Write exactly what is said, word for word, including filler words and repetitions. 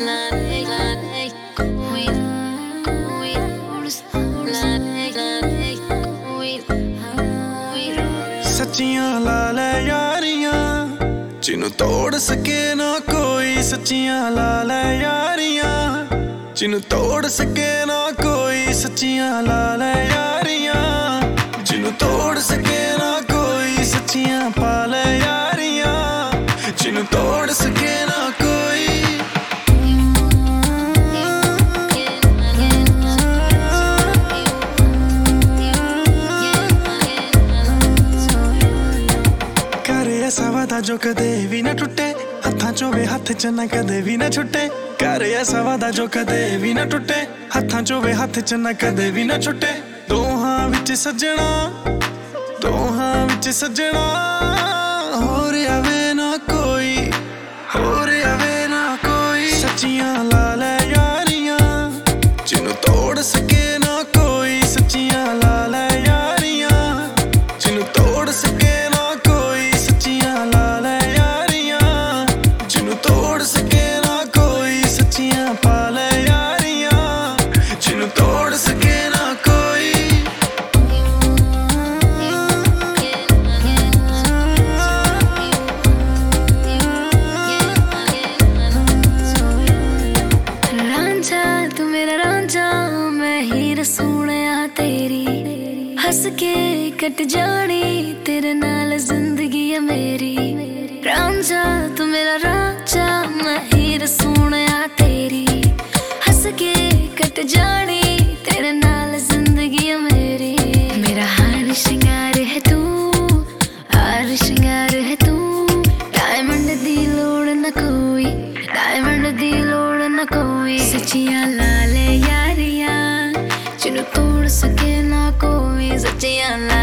सच्चियां ला ले यारियां जिन्नू तोड़ सके ना कोई। सच्चियां ला ले यारियां जिन्नू तोड़ सके ना कोई। सच्चियां ला ले यारियां जिन्नू तोड़ सके ना कोई। सच्चियां पा ले यारियां जिन्नू तोड़ सके ना कोई। ऐसा वादा जो कदे भी ना टुटे, हत्थां चों वे हत्थ च ना कदे भी ना छुटे। कर ऐसा वादा जो कदे भी ना टुटे, हत्थां चों वे हत्थ च ना कदे भी ना छुटे। दोहां विच सजना, दोहां विच सजना, होर आवे ना कोई, होर आवे ना कोई। सच्चियां ला ले यारियां जिन्नू तोड़ सके ना कोई। सच्चियां ला ले यारियां जिन्नू तोड़ सके हस के कट जानी तेरे नाल जिंदगी है मेरी। रांझा तू मेरा रांझा, मैं हीर सोहणिया तेरी। हस के कट जानी तेरे नाल जिंदगी है मेरी। मेरा हार श्रृंगार है तू, हार श्रृंगार है तू। डायमंड दी लोड़ न कोई, डायमंड दी लोड़ न कोई। सच्चियां ला ले यारियां जिन्नू तोड़ सके ना कोई। सच्चियां ला